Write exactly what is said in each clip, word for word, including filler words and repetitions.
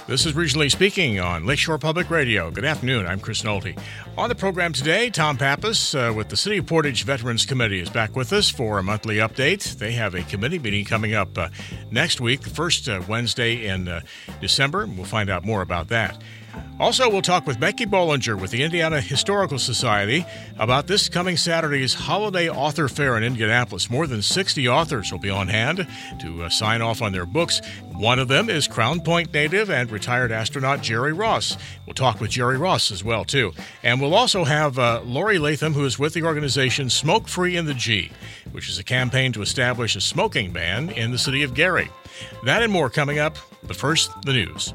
This is Regionally Speaking on Lakeshore Public Radio. Good afternoon. I'm Chris Nolte. On the program today, Tom Pappas uh, with the City of Portage Veterans Committee is back with us for a monthly update. They have a committee meeting coming up uh, next week, the first uh, Wednesday in uh, December. We'll find out more about that. Also, we'll talk with Becky Bollinger with the Indiana Historical Society about this coming Saturday's Holiday Author Fair in Indianapolis. More than sixty authors will be on hand to uh, sign off on their books. One of them is Crown Point native and retired astronaut Jerry Ross. We'll talk with Jerry Ross as well, too. And we'll also have uh, Lori Latham, who is with the organization Smoke Free in the G, which is a campaign to establish a smoking ban in the city of Gary. That and more coming up, but first, the news.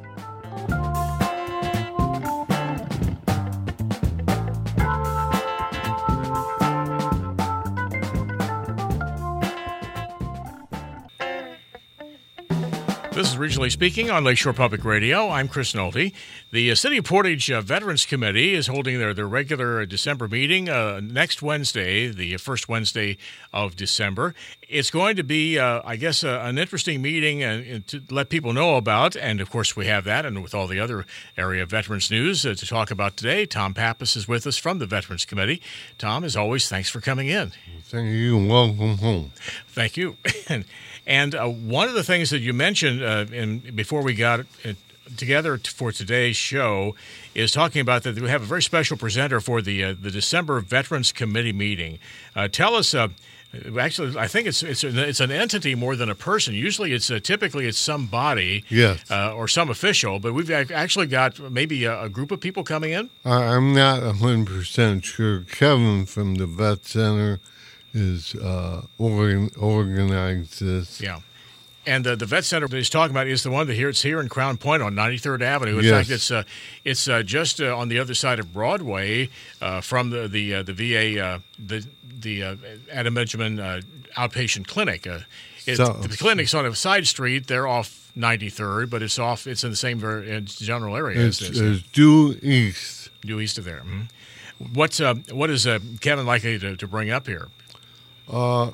This is Regionally Speaking on Lakeshore Public Radio. I'm Chris Nolte. The uh, City of Portage uh, Veterans Committee is holding their, their regular December meeting uh, next Wednesday, the first Wednesday of December. It's going to be, uh, I guess, uh, an interesting meeting uh, to let people know about, and of course we have that, and with all the other area veterans news uh, to talk about today. Tom Pappas is with us from the Veterans Committee. Tom, as always, thanks for coming in. Thank you, and welcome home. Thank you. And uh, one of the things that you mentioned uh, in, before we got it together for today's show is talking about that we have a very special presenter for the uh, the December Veterans Committee meeting. Uh, tell us, uh, actually, I think it's it's it's an entity more than a person. Usually, it's uh, typically it's some body, yes, uh, or some official. But we've actually got maybe a, a group of people coming in. I'm not one hundred percent sure. Kevin from the Vet Center is uh, organ, organized this. Yeah. And uh, the Vet Center that he's talking about is the one that here it's here in Crown Point on ninety-third Avenue. In yes. fact, it's uh, it's uh, just uh, on the other side of Broadway uh, from the the uh, the V A uh, the the uh, Adam Benjamin uh, outpatient clinic. Uh, it, so, the clinic's on a side street. They're off ninety-third, but it's off. It's in the same ver- general area. It's, as this. it's due east. Due east of there. Mm-hmm. What's uh, what is uh, Kevin likely to, to bring up here? Uh,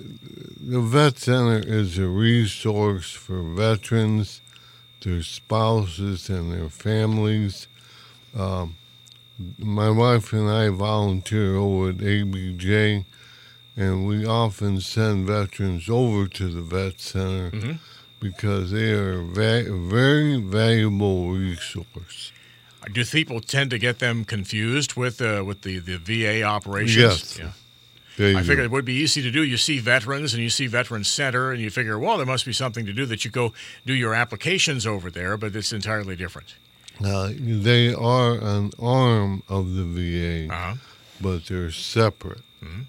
the Vet Center is a resource for veterans, their spouses, and their families. Um, my wife and I volunteer over at A B J, and we often send veterans over to the Vet Center mm-hmm. because they are a va- very valuable resource. Do people tend to get them confused with uh, with the, the V A operations? Yes. Yeah. I figured it would be easy to do. You see veterans and you see Veterans Center, and you figure, well, there must be something to do that you go do your applications over there, but it's entirely different. Uh, they are an arm of the V A, uh-huh. but they're separate. Mm-hmm.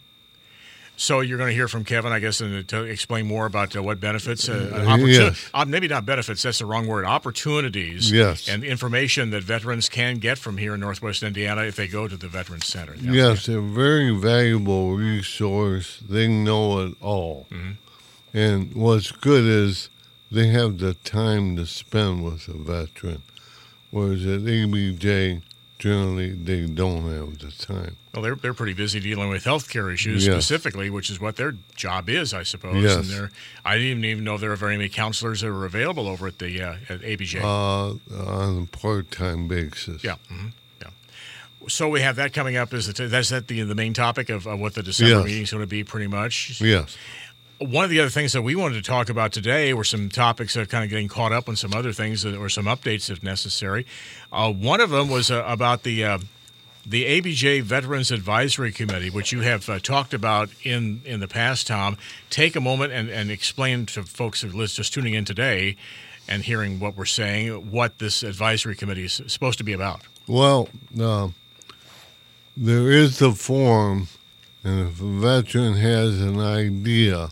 So you're going to hear from Kevin, I guess, and to explain more about uh, what benefits, uh, uh, opportun- yes. uh, maybe not benefits, that's the wrong word, opportunities yes. and information that veterans can get from here in Northwest Indiana if they go to the Veterans Center. Yeah. Yes, they're a very valuable resource. They know it all. Mm-hmm. And what's good is they have the time to spend with a veteran, whereas at A B J, generally, they don't have the time. Well, they're they're pretty busy dealing with healthcare issues yes. specifically, which is what their job is, I suppose. Yes. And they're, I didn't even know there were very many counselors that were available over at the uh, at A B J. Uh, on a part-time basis. Yeah. Mm-hmm. Yeah. So we have that coming up. Is the, that's that the the main topic of, of what the December yes. meeting is going to be, pretty much. Yes. One of the other things that we wanted to talk about today were some topics that are kind of getting caught up on some other things that, or some updates if necessary. Uh, one of them was uh, about the uh, the A B J Veterans Advisory Committee, which you have uh, talked about in, in the past, Tom. Take a moment and, and explain to folks who are just tuning in today and hearing what we're saying, what this advisory committee is supposed to be about. Well, uh, there is a forum, and if a veteran has an idea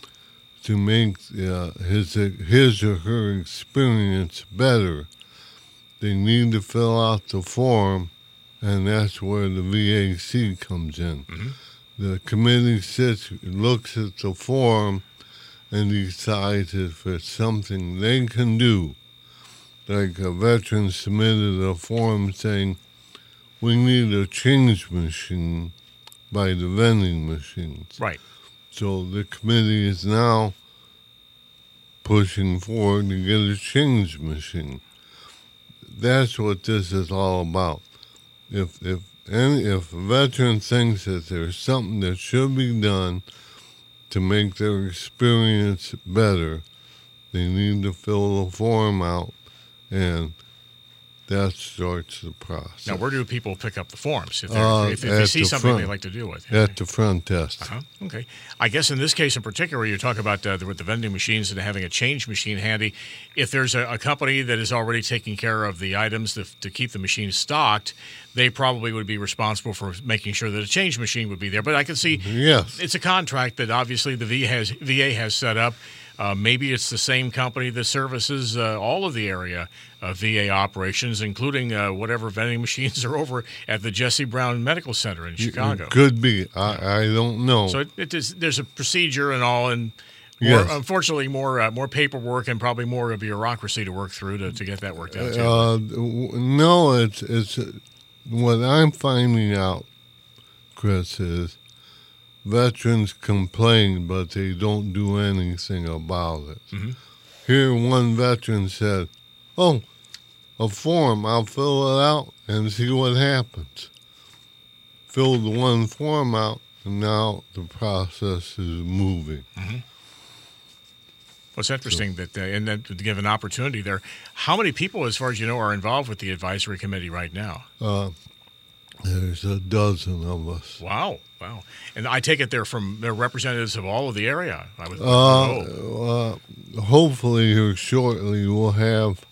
to make uh, his his or her experience better, they need to fill out the form, and that's where the V A C comes in. Mm-hmm. The committee sits, looks at the form, and decides if it's something they can do. Like a veteran submitted a form saying, we need a change machine by the vending machines. Right. So the committee is now pushing forward to get a change machine. that's what this is all about. If if any if a veteran thinks that there's something that should be done to make their experience better, they need to fill the form out, and that starts the process. Now, where do people pick up the forms if, Uh, if, if they at see the something front. they like to deal with? At the front desk. Uh-huh. Okay. I guess in this case in particular, you talk about uh, the, with the vending machines and having a change machine handy. If there's a, a company that is already taking care of the items to, to keep the machine stocked, they probably would be responsible for making sure that a change machine would be there. But I can see Yes. it's a contract that obviously the V A has, V A has set up. Uh, maybe it's the same company that services uh, all of the area of V A operations, including uh, whatever vending machines are over at the Jesse Brown Medical Center in Chicago. It could be. I, I don't know. So it, it is, there's a procedure and all, and more, Yes. unfortunately, more uh, more paperwork and probably more of bureaucracy to work through to, to get that worked out. Too. Uh, w- no, it's it's what I'm finding out, Chris, is veterans complain, but they don't do anything about it. Mm-hmm. Here, one veteran said, "Oh, a form. I'll fill it out and see what happens." Filled the one form out, and now the process is moving. Mm-hmm. Well, it's interesting that, uh, and then to give an opportunity there, how many people, as far as you know, are involved with the advisory committee right now? Uh, there's a dozen of us. Wow, wow. And I take it they're from, they're representatives of all of the area. I would Uh, know. uh, hopefully, here shortly, we'll have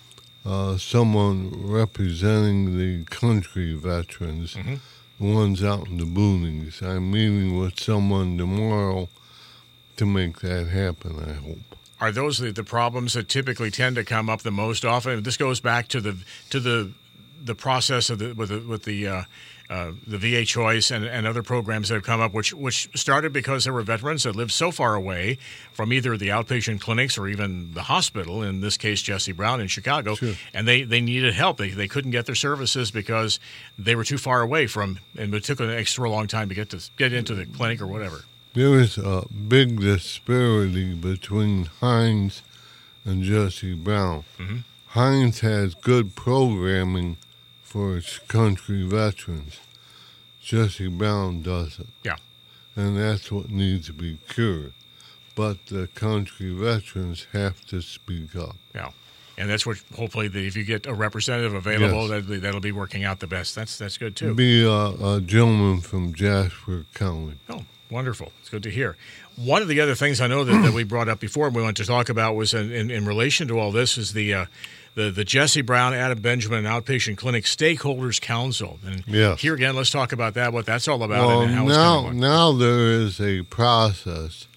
uh, someone representing the country veterans, Mm-hmm. the ones out in the boonies. I'm meeting with someone tomorrow to make that happen, I hope. Are those the, the problems that typically tend to come up the most often? This goes back to the to the the process of the with the with the uh, uh, the V A Choice and, and other programs that have come up, which which started because there were veterans that lived so far away from either the outpatient clinics or even the hospital. In this case, Jesse Brown in Chicago, Sure. and they, they needed help. They they couldn't get their services because they were too far away from, and it took an extra long time to get to get into the clinic or whatever. There is a big disparity between Hines and Jesse Brown. Mm-hmm. Hines has good programming for its country veterans. Jesse Brown doesn't. Yeah. And that's what needs to be cured. But the country veterans have to speak up. Yeah. And that's what hopefully the, if you get a representative available, Yes. that'll, be, that'll be working out the best. That's that's good too. Be a, a gentleman from Jasper County. Oh, wonderful. It's good to hear. One of the other things I know that, that we brought up before and we wanted to talk about was in, in, in relation to all this is the uh, the, the Jesse Brown, Adam Benjamin Outpatient Clinic Stakeholders Council. And Yes. here again, let's talk about that, what that's all about Well, and how now, it's going to work. now there is a process.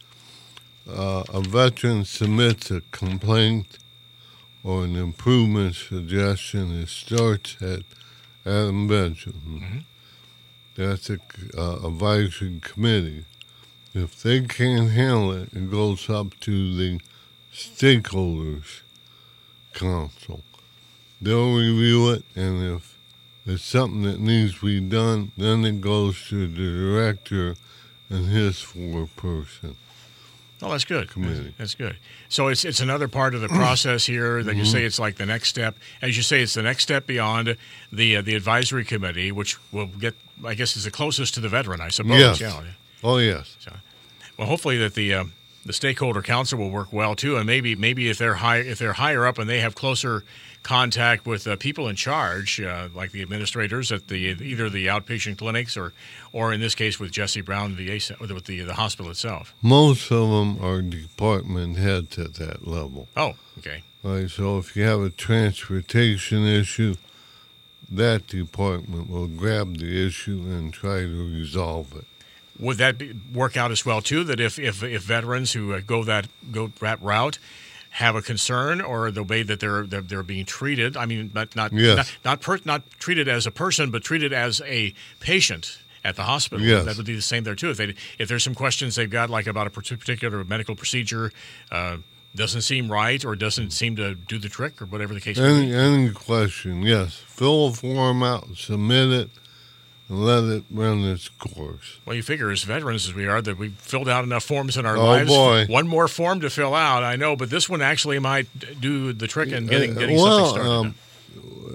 Uh, a veteran submits a complaint or an improvement suggestion. It starts at Adam Benjamin. Mm-hmm. That's a uh, advisory committee. If they can't handle it, it goes up to the stakeholders council. They'll review it, and if it's something that needs to be done, then it goes to the director and his four-person. Oh, that's good. Committee. That's good. So it's it's another part of the process here that you say it's like the next step. As you say, it's the next step beyond the uh, the advisory committee, which will get, I guess, is the closest to the veteran, I suppose. Yes. Yeah. Oh, yes. So, well, hopefully that the uh, the stakeholder council will work well too, and maybe maybe if they're high if they're higher up and they have closer contact with uh, people in charge, uh, like the administrators at the either the outpatient clinics or or in this case with Jesse Brown V A with the the hospital itself. Most of them are department heads at that level. Oh, okay. Right, so if you have a transportation issue, that department will grab the issue and try to resolve it. Would that be, work out as well too? That if if, if veterans who uh, go that go that route have a concern or the way that they're they're, they're being treated, I mean, not not Yes. not not, per, not treated as a person, but treated as a patient at the hospital. Yes. That would be the same there too. If they if there's some questions they've got, like about a particular medical procedure, uh, doesn't seem right or doesn't seem to do the trick or whatever the case may Any be. any question, yes. Fill a form out, submit it, and let it run its course. Well, you figure as veterans as we are that we've filled out enough forms in our Oh, lives. boy. One more form to fill out, I know, but this one actually might do the trick in getting, Uh, getting well, something started. um,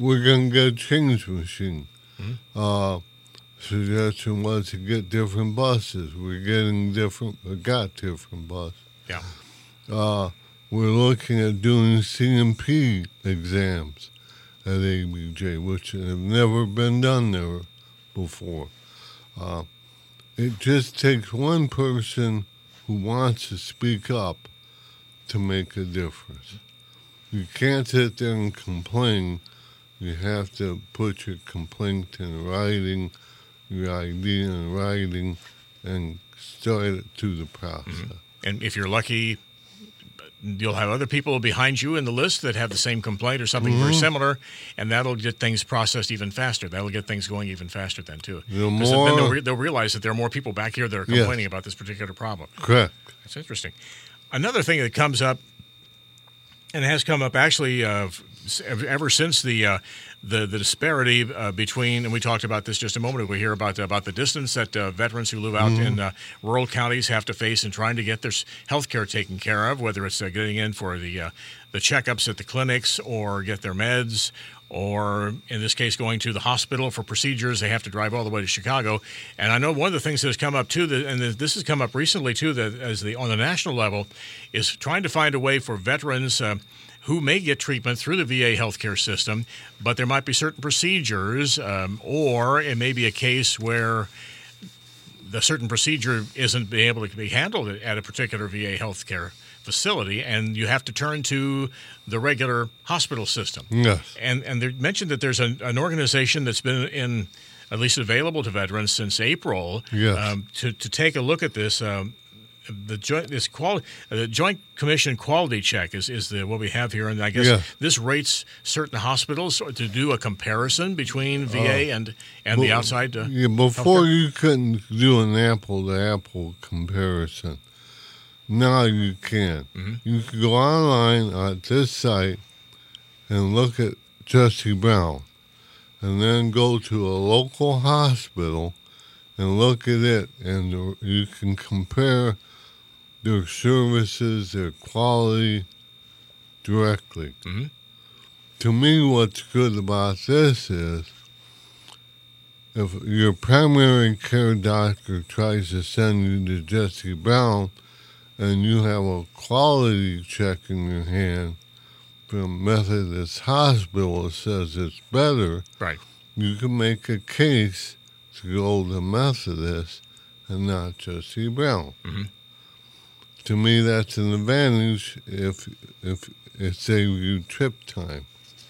we're going to get a change machine. Mm-hmm. Uh, suggestion was to get different buses. We're getting different, we got different buses. Yeah. Uh, we're looking at doing C M P exams at A B J, which have never been done there before. Uh, it just takes one person who wants to speak up to make a difference. You can't sit there and complain. You have to put your complaint in writing, your idea in writing, and start it through the process. Mm-hmm. And if you're lucky, you'll have other people behind you in the list that have the same complaint or something mm-hmm. very similar, and that'll get things processed even faster. That'll get things going even faster then, too. The more, then they'll, re- they'll realize that there are more people back here that are complaining yes. about this particular problem. Correct. That's interesting. Another thing that comes up, and has come up actually uh, ever since the uh, the, the disparity uh, between, and we talked about this just a moment ago, we hear about, about the distance that uh, veterans who live out mm-hmm. in uh, rural counties have to face in trying to get their health care taken care of, whether it's uh, getting in for the uh, the checkups at the clinics or get their meds, or in this case going to the hospital for procedures. They have to drive all the way to Chicago. And I know one of the things that has come up too, that, and this has come up recently too, that as the on the national level, is trying to find a way for veterans uh, who may get treatment through the V A healthcare system, but there might be certain procedures, um, or it may be a case where the certain procedure isn't able to be handled at a particular V A healthcare facility, and you have to turn to the regular hospital system. Yes. And and they mentioned that there's an, an organization that's been in, at least available to veterans since April, yes. um, to to take a look at this. Um, the joint this quality uh, the Joint Commission Quality Check is, is the what we have here, and I guess yeah. this rates certain hospitals to do a comparison between V A uh, and and well, the outside. Uh, yeah, before healthcare. You couldn't do an apple to apple comparison. Now you can. Mm-hmm. You can go online at this site and look at Jesse Brown, and then go to a local hospital and look at it, and you can compare their services, their quality directly. Mm-hmm. To me, what's good about this is if your primary care doctor tries to send you to Jesse Brown and you have a quality check in your hand from Methodist Hospital that says it's better, right. you can make a case to go to Methodist and not Jesse Brown. Mm-hmm. To me, that's an advantage if if it saves you trip time.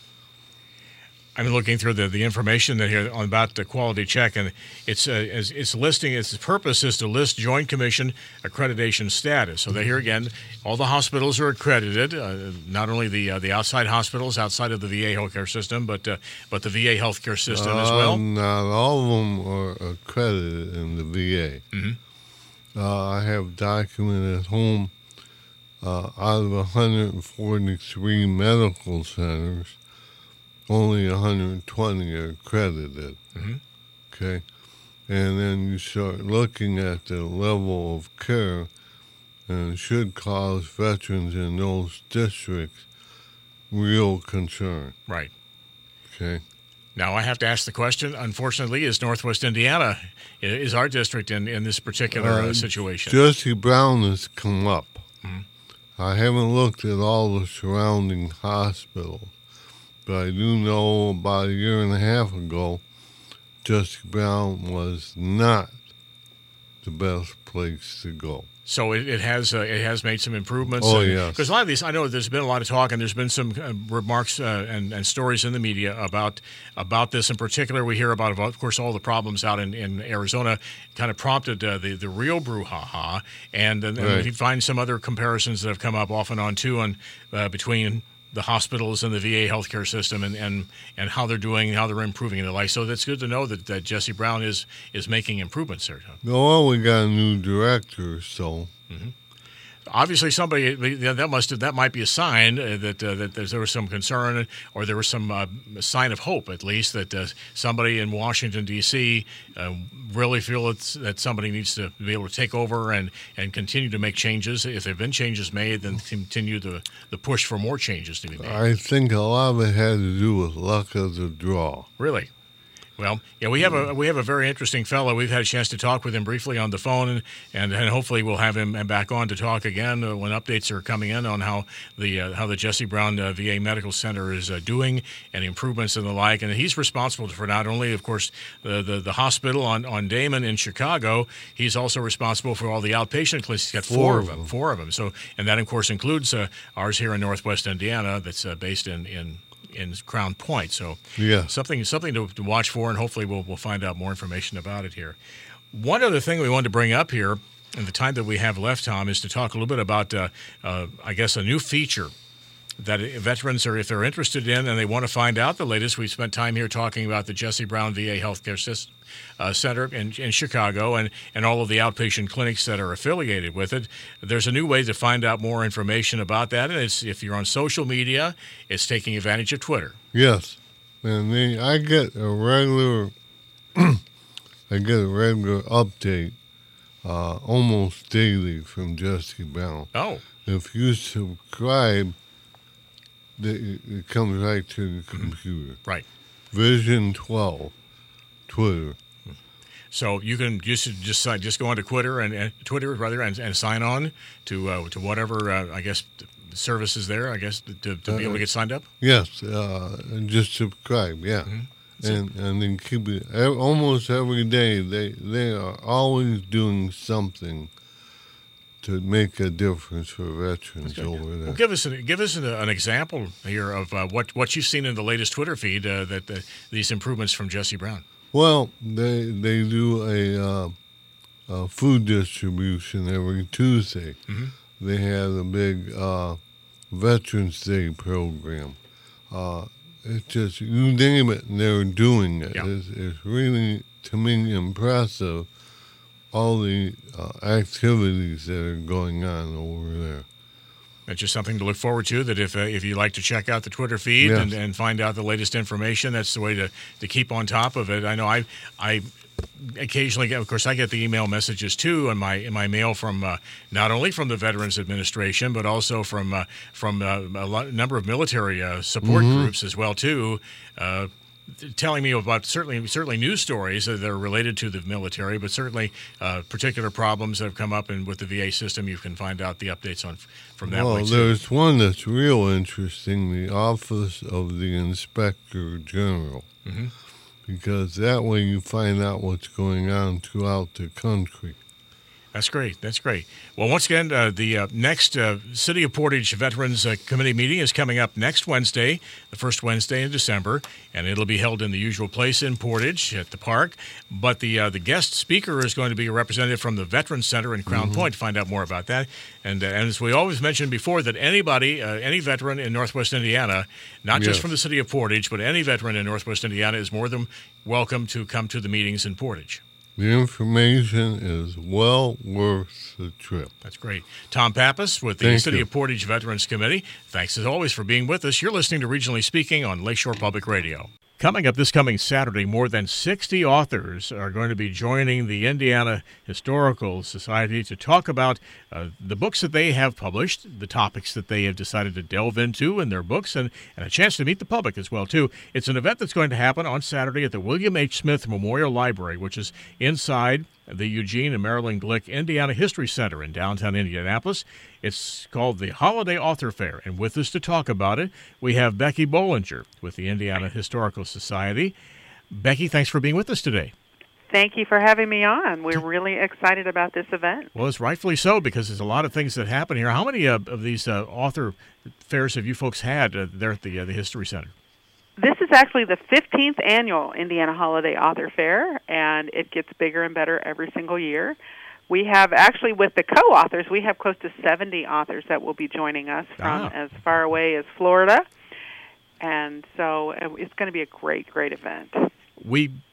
I'm looking through the, the information that here on about the quality check, and it's uh, it's, it's listing. Its purpose is to list Joint Commission accreditation status. So that here again, all the hospitals are accredited. Uh, not only the uh, the outside hospitals outside of the V A healthcare system, but uh, but the V A healthcare system uh, as well. Not all of them are accredited in the V A. Mm-hmm. Uh, I have documented at home uh, out of one hundred forty-three medical centers, only one hundred twenty are accredited. Mm-hmm. Okay? And then you start looking at the level of care, and it should cause veterans in those districts real concern. Right. Okay? Now, I have to ask the question, unfortunately, is Northwest Indiana, is our district in, in this particular uh, uh, situation? Jesse Brown has come up. Mm-hmm. I haven't looked at all the surrounding hospitals, but I do know about a year and a half ago, Jesse Brown was not the best place to go. So it, it has uh, it has made some improvements. Oh, and, yes. Because a lot of these, I know there's been a lot of talk, and there's been some uh, remarks uh, and, and stories in the media about about this. In particular, we hear about, of course, all the problems out in, in Arizona kind of prompted uh, the, the real brouhaha. And, and, right. and we find some other comparisons that have come up off and on, too, on, uh, between the hospitals and the V A healthcare system, and, and, and how they're doing, how they're improving in their life. So that's good to know that, that Jesse Brown is is making improvements there. Well, we got a new director, so. Mm-hmm. Obviously, somebody that must have, that might be a sign that uh, that there was some concern, or there was some uh, sign of hope, at least, that uh, somebody in Washington D C uh, really feel it's, that somebody needs to be able to take over and, and continue to make changes. If there have been changes made, then continue the the push for more changes to be made. I think a lot of it had to do with luck of the draw. Really. Well, yeah, we have a we have a very interesting fellow. We've had a chance to talk with him briefly on the phone, and and, and hopefully we'll have him back on to talk again uh, when updates are coming in on how the uh, how the Jesse Brown uh, V A Medical Center is uh, doing and improvements and the like. And he's responsible for not only, of course, the the, the hospital on, on Damon in Chicago. He's also responsible for all the outpatient clinics. He's got four, four of them, four of them. So, and that of course includes uh, ours here in Northwest Indiana, that's uh, based in in. in Crown Point. So yeah. something something to, to watch for, and hopefully we'll we'll find out more information about it here. One other thing we wanted to bring up here in the time that we have left, Tom, is to talk a little bit about, uh, uh, I guess, a new feature that veterans are, if they're interested in and they want to find out the latest. We've spent time here talking about the Jesse Brown V A Healthcare System, uh, Center in, in Chicago and, and all of the outpatient clinics that are affiliated with it. There's a new way to find out more information about that, and it's if you're on social media, it's taking advantage of Twitter. Yes, and they, I get a regular, I get a regular update uh, almost daily from Jesse Brown. Oh, if you subscribe, it comes right to the computer. Right. Vision twelve, Twitter. So you can just just uh, just go onto Twitter and, and Twitter rather and, and sign on to uh, to whatever uh, I guess services there. I guess to, to be able to get signed up. Yes, uh, and just subscribe. Yeah, mm-hmm. and and then keep it almost every day. They they are always doing something to make a difference for veterans over there. Well, give us an, give us an, an example here of uh, what what you've seen in the latest Twitter feed uh, that uh, these improvements from Jesse Brown. Well, they they do a, uh, a food distribution every Tuesday. Mm-hmm. They have a big uh, Veterans Day program. Uh, it's just, you name it, and they're doing it. Yeah. It's, it's really, to me, impressive, all the uh, activities that are going on over there. That's just something to look forward to, that if uh, if you like to check out the Twitter feed yes. and, and find out the latest information, that's the way to, to keep on top of it. I know I I occasionally get, of course, I get the email messages too in my in my mail from uh, not only from the Veterans Administration, but also from uh, from uh, a lot, number of military uh, support mm-hmm. groups as well too. Uh, telling me about certainly certainly news stories that are related to the military, but certainly uh, particular problems that have come up and with the V A system. You can find out the updates on from that well, way too. There's one that's real interesting, the Office of the Inspector General, mm-hmm. because that way you find out what's going on throughout the country. That's great. That's great. Well, once again, uh, the uh, next uh, City of Portage Veterans uh, Committee meeting is coming up next Wednesday, the first Wednesday in December, and it'll be held in the usual place in Portage at the park. But the uh, the guest speaker is going to be a representative from the Veterans Center in Crown mm-hmm. Point. To find out more about that, and, uh, and as we always mentioned before, that anybody, uh, any veteran in Northwest Indiana, not yes. just from the City of Portage, but any veteran in Northwest Indiana is more than welcome to come to the meetings in Portage. The information is well worth the trip. That's great. Tom Pappas with the Thank City you. of Portage Veterans Committee. Thanks as always for being with us. You're listening to Regionally Speaking on Lakeshore Public Radio. Coming up this coming Saturday, more than sixty authors are going to be joining the Indiana Historical Society to talk about uh, the books that they have published, the topics that they have decided to delve into in their books, and, and a chance to meet the public as well, too. It's an event that's going to happen on Saturday at the William H. Smith Memorial Library, which is inside the Eugene and Marilyn Glick Indiana History Center in downtown Indianapolis. It's called the Holiday Author Fair, and with us to talk about it, we have Becky Bollinger with the Indiana Historical Society. Becky, thanks for being with us today. Thank you for having me on. We're really excited about this event. Well, it's rightfully so, because there's a lot of things that happen here. How many uh, of these uh, author fairs have you folks had uh, there at the, uh, the History Center? This is actually the fifteenth annual Indiana Holiday Author Fair, and it gets bigger and better every single year. We have actually, with the co-authors, we have close to seventy authors that will be joining us from ah. as far away as Florida. And so it's going to be a great, great event. We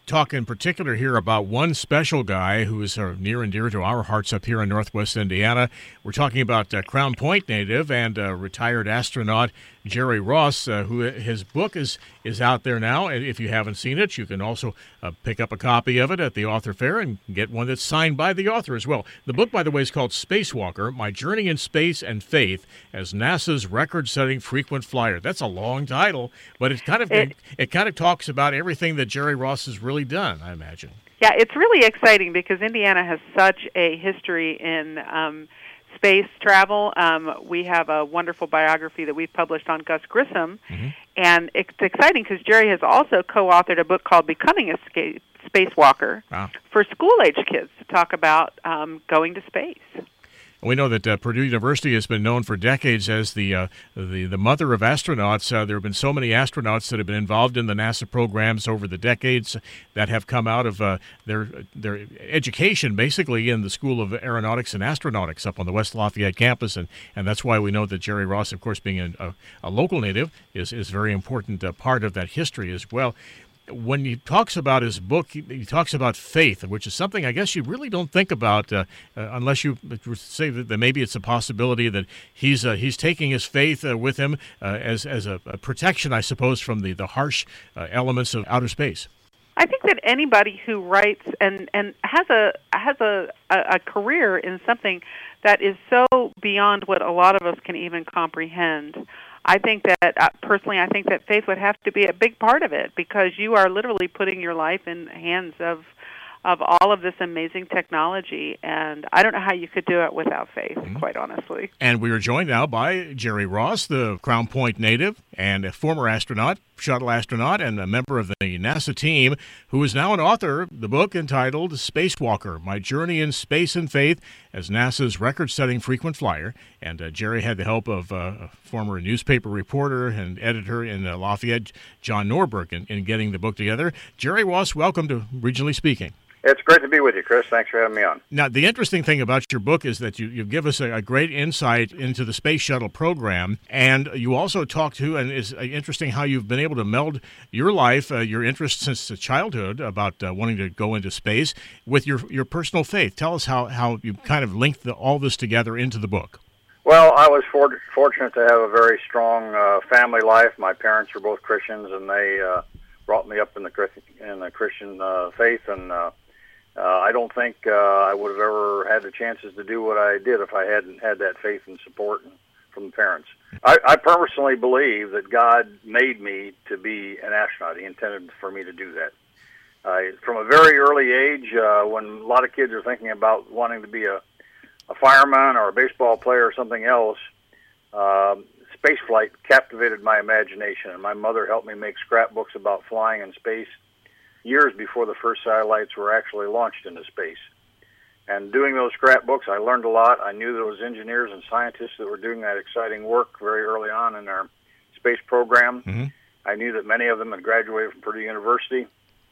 talk in particular here about one special guy who is uh, near and dear to our hearts up here in Northwest Indiana. We're talking about uh, Crown Point native and uh, retired astronaut Jerry Ross, uh, who his book is is out there now. And if you haven't seen it, you can also uh, pick up a copy of it at the author fair and get one that's signed by the author as well. The book, by the way, is called Spacewalker: My Journey in Space and Faith as NASA's Record-Setting Frequent Flyer. That's a long title, but it kind of it, it kind of talks about everything that Jerry Ross has really done, I imagine. Yeah, it's really exciting because Indiana has such a history in um, space travel. Um, we have a wonderful biography that we've published on Gus Grissom, mm-hmm. and it's exciting because Jerry has also co-authored a book called Becoming a Sca- Spacewalker wow. for school-age kids to talk about um, going to space. We know that uh, Purdue University has been known for decades as the uh, the, the mother of astronauts. Uh, there have been so many astronauts that have been involved in the NASA programs over the decades that have come out of uh, their their education, basically in the School of Aeronautics and Astronautics up on the West Lafayette campus, and, and that's why we know that Jerry Ross, of course, being a, a, a local native, is is a very important uh, part of that history as well. When he talks about his book, he, he talks about faith, which is something I guess you really don't think about uh, uh, unless you say that, that maybe it's a possibility that he's uh, he's taking his faith uh, with him uh, as as a, a protection, I suppose, from the the harsh uh, elements of outer space. I think that anybody who writes and, and has a has a, a, a career in something that is so beyond what a lot of us can even comprehend, I think that, uh, personally, I think that faith would have to be a big part of it because you are literally putting your life in the hands of of all of this amazing technology, and I don't know how you could do it without faith, mm-hmm. quite honestly. And we are joined now by Jerry Ross, the Crown Point native and a former astronaut, shuttle astronaut, and a member of the NASA team, who is now an author of the book entitled Spacewalker: My Journey in Space and Faith as NASA's Record-Setting Frequent Flyer. And uh, Jerry had the help of uh, a former newspaper reporter and editor in uh, Lafayette, John Norberg, in, in getting the book together. Jerry Ross, welcome to Regionally Speaking. It's great to be with you, Chris. Thanks for having me on. Now, the interesting thing about your book is that you, you give us a, a great insight into the Space Shuttle program, and you also talk to, and it's interesting how you've been able to meld your life, uh, your interest since childhood about uh, wanting to go into space, with your, your personal faith. Tell us how, how you kind of linked the, all this together into the book. Well, I was for, fortunate to have a very strong uh, family life. My parents were both Christians, and they uh, brought me up in the, in the Christian uh, faith, and uh, Uh, I don't think uh, I would have ever had the chances to do what I did if I hadn't had that faith and support from the parents. I, I personally believe that God made me to be an astronaut. He intended for me to do that. Uh, from a very early age, uh, when a lot of kids are thinking about wanting to be a, a fireman or a baseball player or something else, uh, space flight captivated my imagination, and my mother helped me make scrapbooks about flying in space years before the first satellites were actually launched into space. And doing those scrapbooks, I learned a lot. I knew there was engineers and scientists that were doing that exciting work very early on in our space program. Mm-hmm. I knew that many of them had graduated from Purdue University.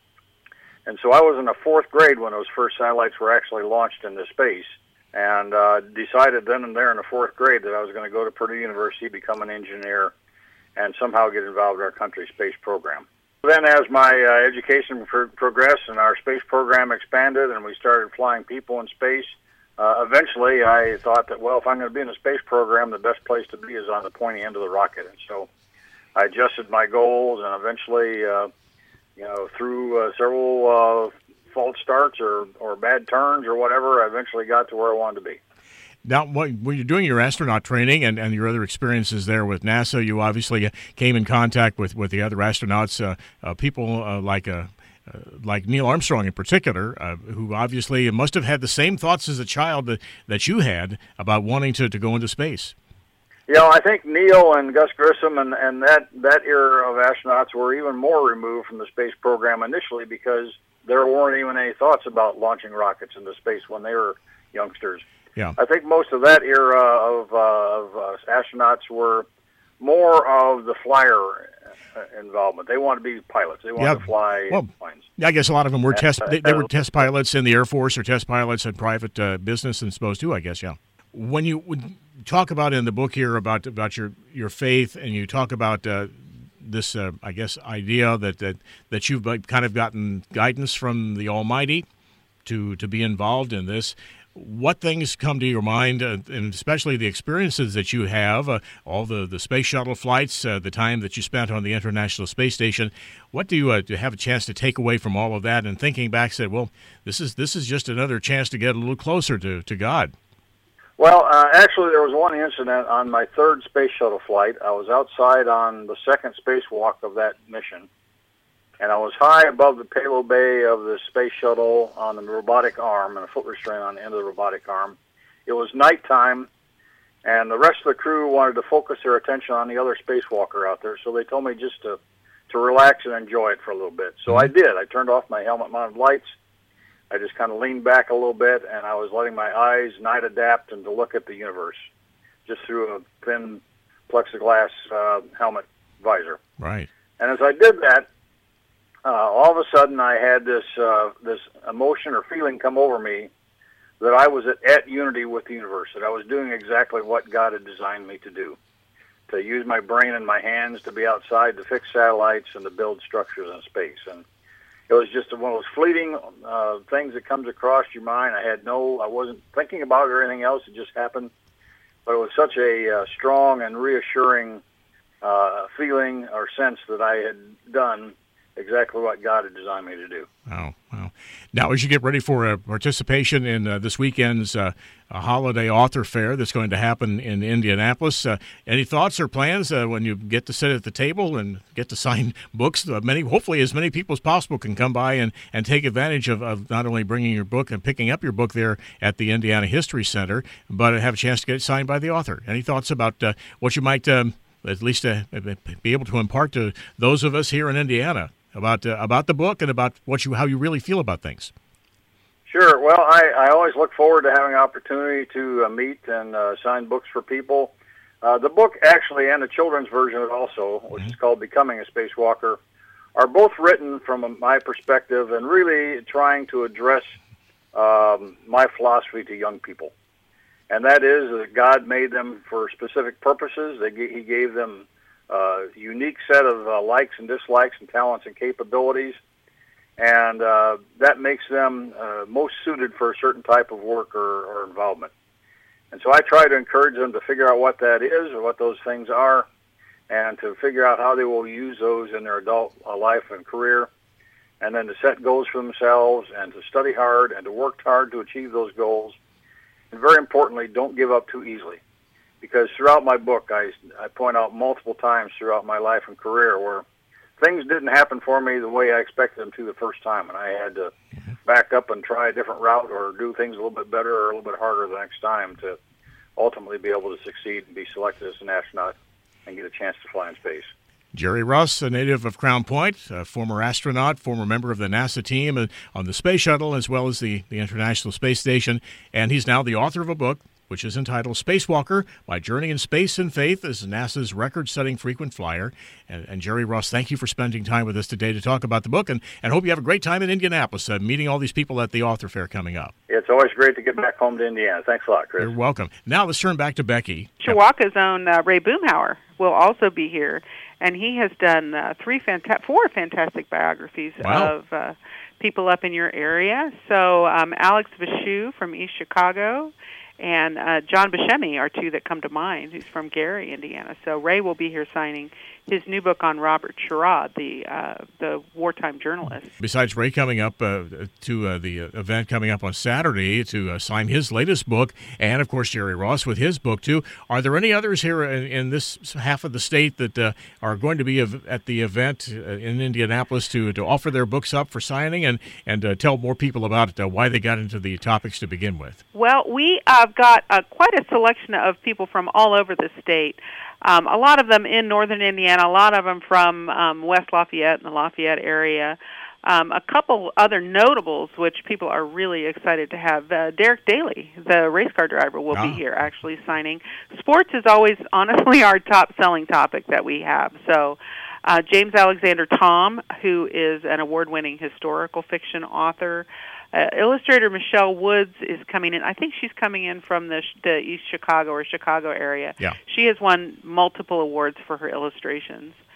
And so I was in the fourth grade when those first satellites were actually launched into space, and uh, decided then and there in the fourth grade that I was going to go to Purdue University, become an engineer, and somehow get involved in our country's space program. Then as my uh, education pro- progressed and our space program expanded and we started flying people in space, uh, eventually I thought that, well, if I'm going to be in a space program, the best place to be is on the pointy end of the rocket. And so I adjusted my goals, and eventually, uh, you know, through uh, several uh, false starts or, or bad turns or whatever, I eventually got to where I wanted to be. Now, when you're doing your astronaut training and, and your other experiences there with NASA, you obviously came in contact with, with the other astronauts, uh, uh, people uh, like uh, uh, like Neil Armstrong in particular, uh, who obviously must have had the same thoughts as a child that, that you had about wanting to, to go into space. You know, I think Neil and Gus Grissom and, and that, that era of astronauts were even more removed from the space program initially because there weren't even any thoughts about launching rockets into space when they were youngsters. Yeah. I think most of that era of, uh, of uh, astronauts were more of the flyer involvement. They wanted to be pilots. They wanted yeah. to fly well, planes. Yeah, I guess a lot of them were and, test. Uh, they, they were test pilots in the Air Force or test pilots in private uh, business and supposed to, I guess. Yeah. When you would talk about in the book here about about your, your faith, and you talk about uh, this, uh, I guess, idea that, that that you've kind of gotten guidance from the Almighty to to be involved in this. What things come to your mind, uh, and especially the experiences that you have, uh, all the, the space shuttle flights, uh, the time that you spent on the International Space Station? What do you, uh, do you have a chance to take away from all of that, and thinking back, said, well, this is this is just another chance to get a little closer to, to God? Well, uh, actually, there was one incident on my third space shuttle flight. I was outside on the second spacewalk of that mission, and I was high above the payload bay of the space shuttle on the robotic arm and a foot restraint on the end of the robotic arm. It was nighttime, and the rest of the crew wanted to focus their attention on the other spacewalker out there, so they told me just to, to relax and enjoy it for a little bit. So I did. I turned off my helmet-mounted lights. I just kind of leaned back a little bit, and I was letting my eyes night adapt and to look at the universe just through a thin plexiglass uh, helmet visor. Right. And as I did that, Uh, all of a sudden, I had this uh, this emotion or feeling come over me that I was at, at unity with the universe, that I was doing exactly what God had designed me to do, to use my brain and my hands to be outside, to fix satellites, and to build structures in space. And it was just one of those fleeting uh, things that comes across your mind. I had no, I wasn't thinking about it or anything else. It just happened. But it was such a uh, strong and reassuring uh, feeling or sense that I had done exactly what God had designed me to do. Wow, wow. Now, as you get ready for a participation in uh, this weekend's uh, a holiday author fair that's going to happen in Indianapolis, uh, any thoughts or plans uh, when you get to sit at the table and get to sign books? Uh, many, hopefully, as many people as possible can come by and, and take advantage of, of not only bringing your book and picking up your book there at the Indiana History Center, but have a chance to get it signed by the author. Any thoughts about uh, what you might um, at least uh, be able to impart to those of us here in Indiana about uh, about the book and about what you how you really feel about things? Sure. Well, I, I always look forward to having an opportunity to uh, meet and uh, sign books for people. Uh, the book, actually, and the children's version of it also, which mm-hmm. is called Becoming a Spacewalker, are both written from my perspective and really trying to address um, my philosophy to young people. And that is that God made them for specific purposes. They, He gave them a unique set of uh, likes and dislikes and talents and capabilities. And uh, that makes them uh, most suited for a certain type of work or, or involvement. And so I try to encourage them to figure out what that is or what those things are, and to figure out how they will use those in their adult uh, life and career, and then to set goals for themselves and to study hard and to work hard to achieve those goals. And very importantly, don't give up too easily. Because throughout my book, I, I point out multiple times throughout my life and career where things didn't happen for me the way I expected them to the first time, and I had to back up and try a different route or do things a little bit better or a little bit harder the next time to ultimately be able to succeed and be selected as an astronaut and get a chance to fly in space. Jerry Russ, a native of Crown Point, a former astronaut, former member of the NASA team on the Space Shuttle as well as the, the International Space Station, and he's now the author of a book which is entitled Spacewalker, My Journey in Space and Faith as NASA's record-setting frequent flyer. And, and Jerry Russ, thank you for spending time with us today to talk about the book, and, and hope you have a great time in Indianapolis, uh, meeting all these people at the author fair coming up. It's always great to get back home to Indiana. Thanks a lot, Chris. You're welcome. Now let's turn back to Becky. Chihuahua's own uh, Ray Boomhauer will also be here, and he has done uh, three fanta- four fantastic biographies wow. of uh, people up in your area. So um, Alex Vachou from East Chicago, and uh, John Buscemi are two that come to mind. He's from Gary, Indiana. So Ray will be here signing his new book on Robert Sherrod, the uh, the wartime journalist. Besides Ray coming up uh, to uh, the event coming up on Saturday to uh, sign his latest book, and of course Jerry Ross with his book too, are there any others here in, in this half of the state that uh, are going to be at the event uh, in Indianapolis to, to offer their books up for signing and, and uh, tell more people about uh, why they got into the topics to begin with? Well, we have got uh, quite a selection of people from all over the state. Um, a lot of them in northern Indiana, a lot of them from um, West Lafayette and the Lafayette area. Um, a couple other notables, which people are really excited to have. Uh, Derek Daly, the race car driver, will ah. be here actually signing. Sports is always, honestly, our top-selling topic that we have. So uh, James Alexander Tom, who is an award-winning historical fiction author. Uh, illustrator Michelle Woods is coming in. I think she's coming in from the, the East Chicago or Chicago area. Yeah. She has won multiple awards for her illustrations.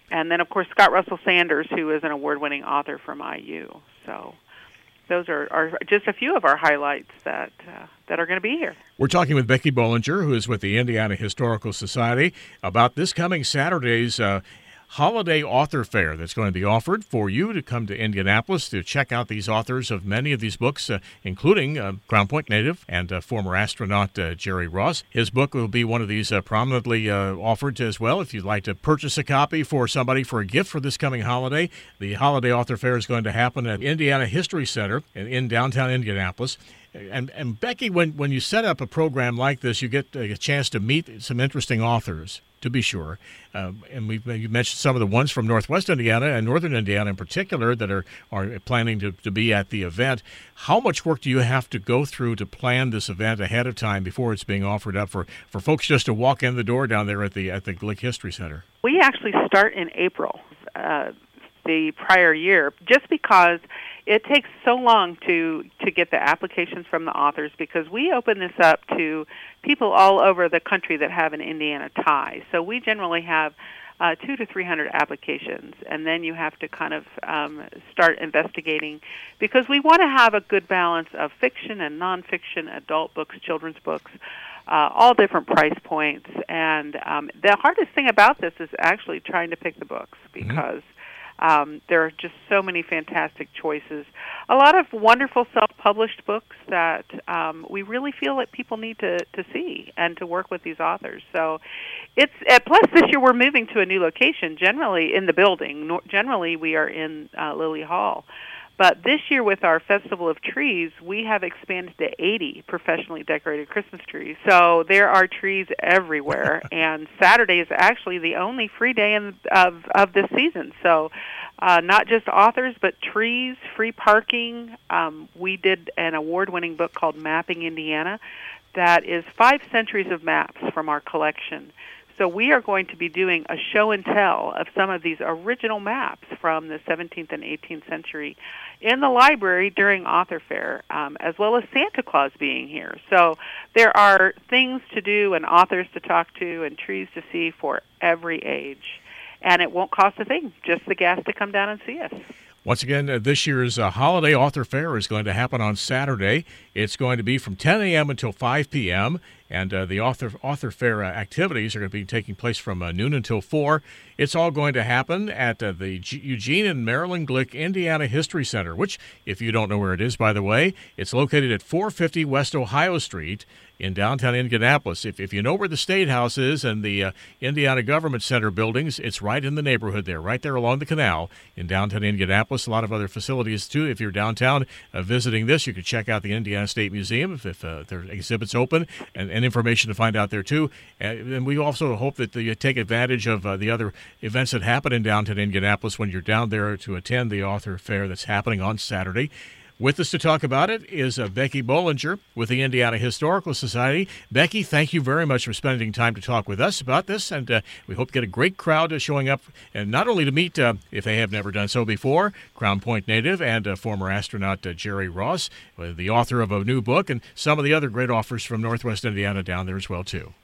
and then, of course, Scott Russell Sanders, who is an award-winning author from I U. So those are, are just a few of our highlights that uh, that are going to be here. We're talking with Becky Bollinger, who is with the Indiana Historical Society, about this coming Saturday's uh, holiday author fair that's going to be offered for you to come to Indianapolis to check out these authors of many of these books, uh, including uh, Crown Point native and uh, former astronaut uh, Jerry Ross. His book will be one of these uh, prominently uh, offered as well. If you'd like to purchase a copy for somebody for a gift for this coming holiday, the holiday author fair is going to happen at Indiana History Center in, in downtown Indianapolis. And, and Becky, when, when you set up a program like this, you get a chance to meet some interesting authors, to be sure. Uh, and we you mentioned some of the ones from Northwest Indiana and Northern Indiana in particular that are, are planning to, to be at the event. How much work do you have to go through to plan this event ahead of time before it's being offered up for, for folks just to walk in the door down there at the at the Glick History Center? We actually start in April uh, the prior year, just because it takes so long to, to get the applications from the authors, because we open this up to people all over the country that have an Indiana tie. So we generally have uh, two to three hundred applications, and then you have to kind of um, start investigating, because we want to have a good balance of fiction and nonfiction, adult books, children's books, uh, all different price points. And um, the hardest thing about this is actually trying to pick the books, because mm-hmm. Um, there are just so many fantastic choices. A lot of wonderful self-published books that um, we really feel that people need to, to see and to work with these authors. So it's uh, plus this year we're moving to a new location, generally in the building. No, generally we are in uh, Lilly Hall. But this year with our Festival of Trees, we have expanded to eighty professionally decorated Christmas trees. So there are trees everywhere, and Saturday is actually the only free day in, of, of this season. So uh, not just authors, but trees, free parking. Um, we did an award-winning book called Mapping Indiana that is five centuries of maps from our collection. So we are going to be doing a show and tell of some of these original maps from the seventeenth and eighteenth century in the library during Author Fair, um, as well as Santa Claus being here. So there are things to do and authors to talk to and trees to see for every age. And it won't cost a thing, just the gas to come down and see us. Once again, uh, this year's uh, Holiday Author Fair is going to happen on Saturday. It's going to be from ten a.m. until five p.m., and uh, the author author fair uh, activities are going to be taking place from uh, noon until four. It's all going to happen at uh, the G- Eugene and Marilyn Glick Indiana History Center, which, if you don't know where it is, by the way, it's located at four fifty West Ohio Street in downtown Indianapolis. If, if you know where the State House is and the uh, Indiana Government Center buildings, it's right in the neighborhood there, right there along the canal in downtown Indianapolis. A lot of other facilities, too. If you're downtown uh, visiting this, you can check out the Indiana State Museum if, if uh, their exhibit's open, and, and information to find out there, too. And, and we also hope that you take advantage of uh, the other events that happen in downtown Indianapolis when you're down there to attend the author fair that's happening on Saturday. With us to talk about it is uh, Becky Bollinger with the Indiana Historical Society. Becky, thank you very much for spending time to talk with us about this, and uh, we hope to get a great crowd uh, showing up, and not only to meet, uh, if they have never done so before, Crown Point native and uh, former astronaut uh, Jerry Ross, uh, the author of a new book, and some of the other great authors from Northwest Indiana down there as well, too.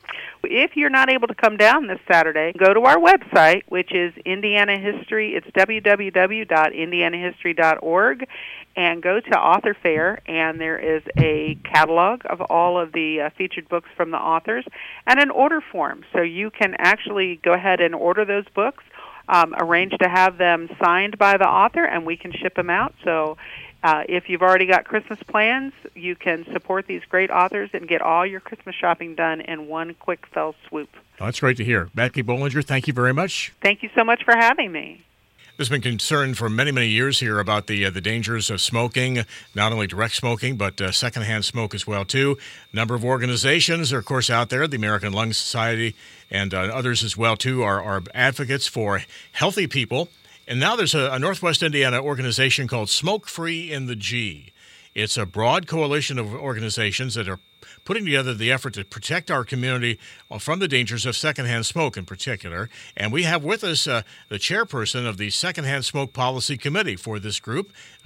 If you're not able to come down this Saturday, go to our website, which is Indiana History. It's w w w dot indiana history dot org, and go to Author Fair, and there is a catalog of all of the uh, featured books from the authors and an order form. So you can actually go ahead and order those books, um, arrange to have them signed by the author, and we can ship them out. So Uh, if you've already got Christmas plans, you can support these great authors and get all your Christmas shopping done in one quick fell swoop. Oh, that's great to hear. Becky Bollinger, thank you very much. Thank you so much for having me. There's been concern for many, many years here about the uh, the dangers of smoking, not only direct smoking, but uh, secondhand smoke as well, too. A number of organizations are, of course, out there. The American Lung Society and uh, others as well, too, are, are advocates for healthy people. And now there's a, a Northwest Indiana organization called Smoke Free in the G. It's a broad coalition of organizations that are putting together the effort to protect our community from the dangers of secondhand smoke in particular. And we have with us uh, the chairperson of the Secondhand Smoke Policy Committee for this group, uh,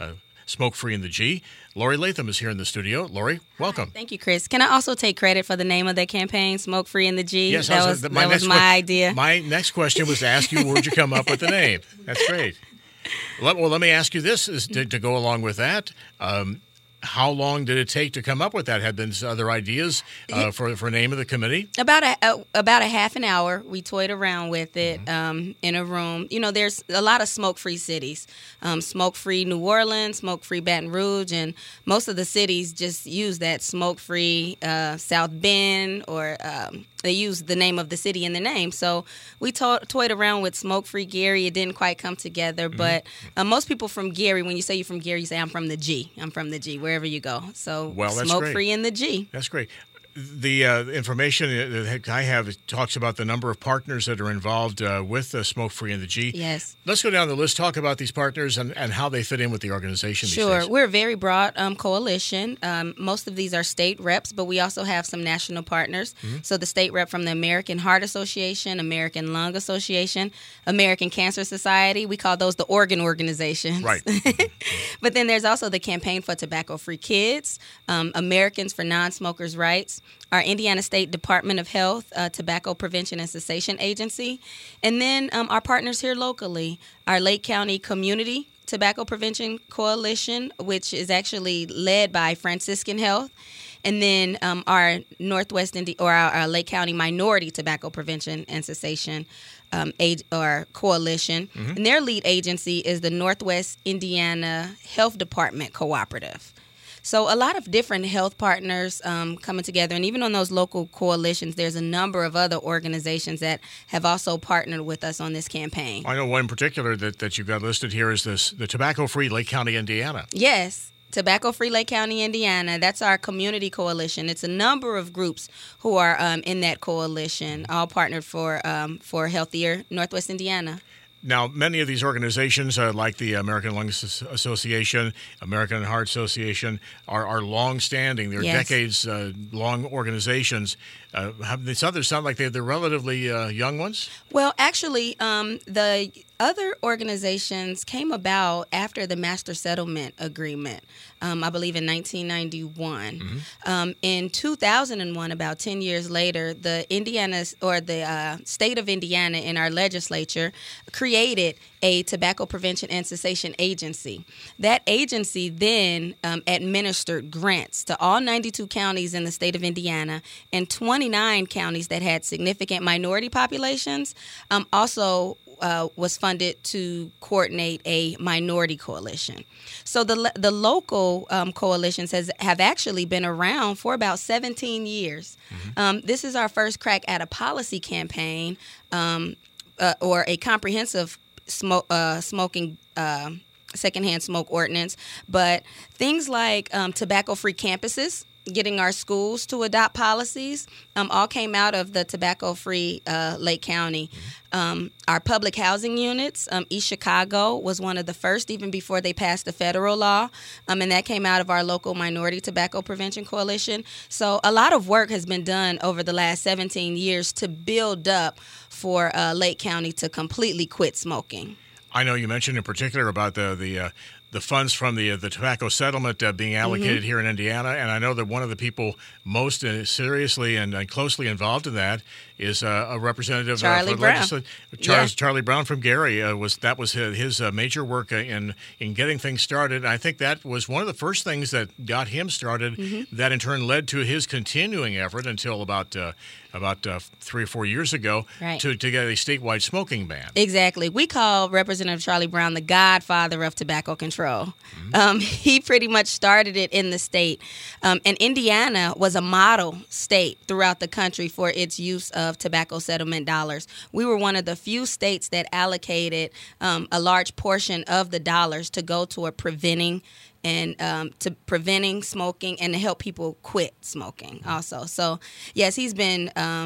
Smoke Free in the G. Lori Latham is here in the studio. Lori, welcome. Thank you, Chris. Can I also take credit for the name of that campaign, Smoke Free in the G? Yes, that was, was, my, that was my que- idea. My next question was to ask you, where'd you come up with the name? That's great. Let, well, let me ask you this, is to, to go along with that. Um, How long did it take to come up with that? Had been other ideas uh, for for name of the committee? About a, a about a half an hour. We toyed around with it mm-hmm. um, in a room. You know, there's a lot of smoke-free cities. Um, smoke-free New Orleans, smoke-free Baton Rouge, and most of the cities just use that smoke-free uh, South Bend, or um, they use the name of the city in the name. So we to- toyed around with smoke-free Gary. It didn't quite come together, mm-hmm. but uh, most people from Gary, when you say you're from Gary, you say, I'm from the G. I'm from the G, wherever you go. So well, smoke free in the G. That's great. The uh, information that I have talks about the number of partners that are involved uh, with uh, Smoke Free in the G. Yes. Let's go down the list, talk about these partners and, and how they fit in with the organization. Sure. These days. We're a very broad um, coalition. Um, most of these are state reps, but we also have some national partners. Mm-hmm. So the state rep from the American Heart Association, American Lung Association, American Cancer Society. We call those the organ organizations. Right. But then there's also the Campaign for Tobacco-Free Kids, um, Americans for Non-Smokers' Rights, our Indiana State Department of Health, uh, Tobacco Prevention and Cessation Agency, and then um, our partners here locally, our Lake County Community Tobacco Prevention Coalition, which is actually led by Franciscan Health, and then um, our Northwest Indi- or our, our Lake County Minority Tobacco Prevention and Cessation um, age- or Coalition, mm-hmm. and their lead agency is the Northwest Indiana Health Department Cooperative. So a lot of different health partners um, coming together. And even on those local coalitions, there's a number of other organizations that have also partnered with us on this campaign. I know one in particular that, that you've got listed here is this the Tobacco-Free Lake County, Indiana. Yes. Tobacco-Free Lake County, Indiana. That's our community coalition. It's a number of groups who are um, in that coalition, all partnered for um, for healthier Northwest Indiana. Now, many of these organizations, uh, like the American Lung Association, American Heart Association, are, are long-standing. They're yes. decades-long uh, organizations. Uh, have these others sound like they're, they're relatively uh, young ones? Well, actually, um, the other organizations came about after the Master Settlement Agreement, um, I believe in nineteen ninety-one. Mm-hmm. Um, in two thousand one, about ten years later, the Indiana or the uh, state of Indiana in our legislature created a tobacco prevention and cessation agency. That agency then um, administered grants to all ninety-two counties in the state of Indiana and twenty-nine counties that had significant minority populations. Um, also Uh, was funded to coordinate a minority coalition. So the the local um, coalitions has have actually been around for about seventeen years. Mm-hmm. Um, this is our first crack at a policy campaign um, uh, or a comprehensive smoke, uh, smoking uh, secondhand smoke ordinance. But things like um, tobacco-free campuses, getting our schools to adopt policies, um, all came out of the tobacco-free uh, Lake County. Um, our public housing units, um, East Chicago was one of the first, even before they passed the federal law, um, and that came out of our local Minority Tobacco Prevention Coalition. So a lot of work has been done over the last seventeen years to build up for uh, Lake County to completely quit smoking. I know you mentioned in particular about the the uh, the funds from the uh, the tobacco settlement uh, being allocated mm-hmm. here in Indiana, and I know that one of the people most uh, seriously and uh, closely involved in that is uh, a representative Charlie uh, for Brown. Legisl- Charles yeah. Charlie Brown from Gary. Uh, was that was his, his uh, major work uh, in in getting things started. And I think that was one of the first things that got him started. Mm-hmm. That in turn led to his continuing effort until about uh, about uh, three or four years ago right. to to get a statewide smoking ban. Exactly. We call Representative Charlie Brown the godfather of tobacco control. Mm-hmm. Um, he pretty much started it in the state. Um, and Indiana was a model state throughout the country for its use of tobacco settlement dollars. We were one of the few states that allocated um, a large portion of the dollars to go toward preventing and um, to preventing smoking and to help people quit smoking also. So, yes, he's been um,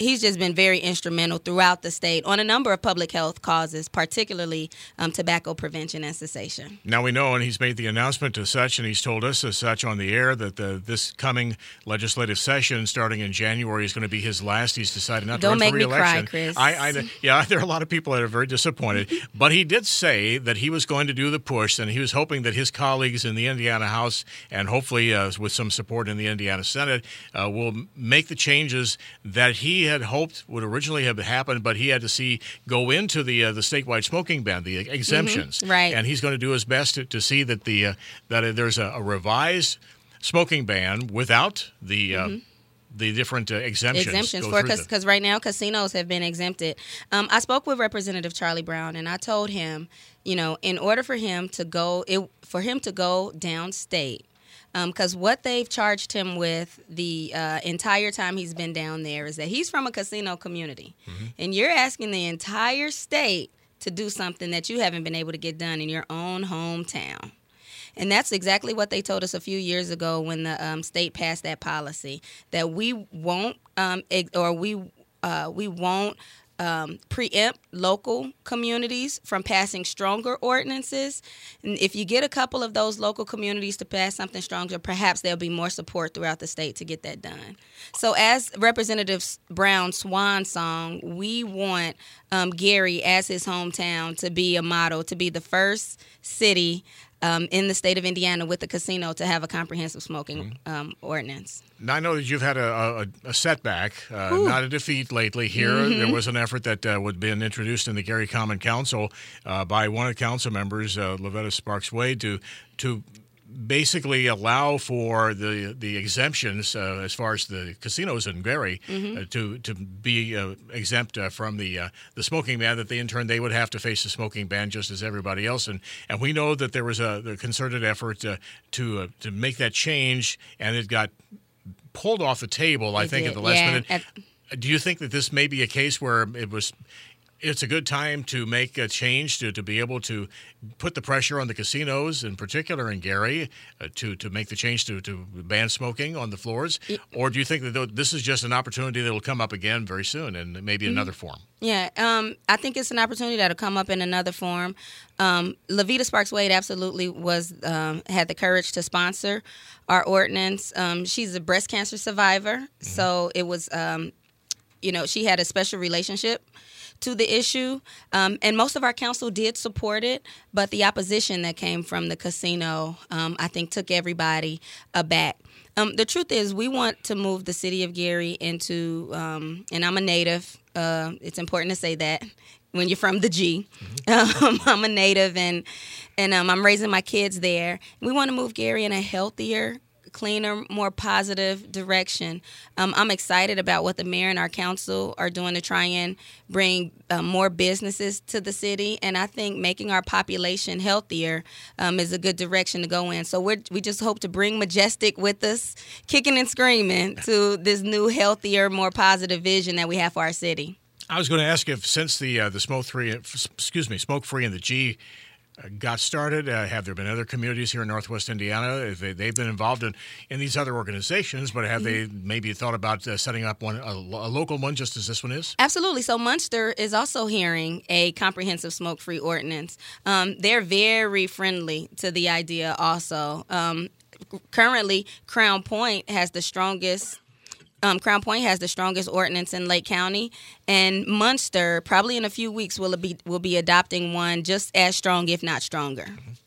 he's just been very instrumental throughout the state on a number of public health causes, particularly um, tobacco prevention and cessation. Now we know, and he's made the announcement as such, and he's told us as such on the air that the, this coming legislative session, starting in January, is going to be his last. He's decided not Don't to run for make me re-election. cry, Chris. I, I, yeah, there are a lot of people that are very disappointed, but he did say that he was going to do the push, and he was hoping that his colleagues in the Indiana House, and hopefully uh, with some support in the Indiana Senate, uh, will make the changes that he had hoped would originally have happened, but he had to see go into the uh, the statewide smoking ban, the exemptions. Mm-hmm. Right. And he's going to do his best to, to see that the uh, that there's a, a revised smoking ban without the uh, mm-hmm. the different uh, exemptions. Exemptions for because right now casinos have been exempted. Um, I spoke with Representative Charlie Brown, and I told him, you know, in order for him to go, it, for him to go downstate. Because um, what they've charged him with the uh, entire time he's been down there is that he's from a casino community. Mm-hmm. And you're asking the entire state to do something that you haven't been able to get done in your own hometown. And that's exactly what they told us a few years ago when the um, state passed that policy, that we won't um, or we uh, we won't Um, preempt local communities from passing stronger ordinances. And if you get a couple of those local communities to pass something stronger, perhaps there'll be more support throughout the state to get that done. So as Representative Brown's swan song, we want um, Gary as his hometown to be a model, to be the first city Um, in the state of Indiana with the casino to have a comprehensive smoking um, ordinance. Now, I know that you've had a, a, a setback, uh, not a defeat lately here. Mm-hmm. There was an effort that uh, would been introduced in the Gary Common Council uh, by one of the council members, uh, Lavetta Sparks Wade, to to basically allow for the the exemptions uh, as far as the casinos in Gary mm-hmm. uh, to to be uh, exempt uh, from the uh, the smoking ban, that they in turn they would have to face the smoking ban just as everybody else. And and we know that there was a the concerted effort uh, to uh, to make that change, and it got pulled off the table, I it think, did. at the last yeah. minute. At- Do you think that this may be a case where it was it's a good time to make a change to, to be able to put the pressure on the casinos, in particular in Gary, uh, to, to make the change to, to ban smoking on the floors? Or do you think that this is just an opportunity that will come up again very soon and maybe in mm-hmm. another form? Yeah, um, I think it's an opportunity that will come up in another form. Um, Lavetta Sparks Wade absolutely was um, had the courage to sponsor our ordinance. Um, she's a breast cancer survivor, mm-hmm. so it was, um, you know, she had a special relationship to the issue, um, and most of our council did support it, but the opposition that came from the casino, um, I think, took everybody aback. Um, the truth is, we want to move the city of Gary into, um, and I'm a native, uh, it's important to say that when you're from the G. Mm-hmm. Um, I'm a native, and, and um, I'm raising my kids there. We want to move Gary in a healthier, cleaner, more positive direction. Um, I'm excited about what the mayor and our council are doing to try and bring uh, more businesses to the city, and I think making our population healthier um, is a good direction to go in. So we we just hope to bring Majestic with us, kicking and screaming, to this new, healthier, more positive vision that we have for our city. I was going to ask if since the uh, the smoke free, excuse me, smoke free in the G got started, uh, have there been other communities here in Northwest Indiana? If they, they've been involved in, in these other organizations, but have mm-hmm. they maybe thought about uh, setting up one a, a local one just as this one is? Absolutely. So Munster is also hearing a comprehensive smoke-free ordinance. Um, they're very friendly to the idea also. Um, currently, Crown Point has the strongest Um, Crown Point has the strongest ordinance in Lake County, and Munster, probably in a few weeks, will be will be adopting one just as strong, if not stronger.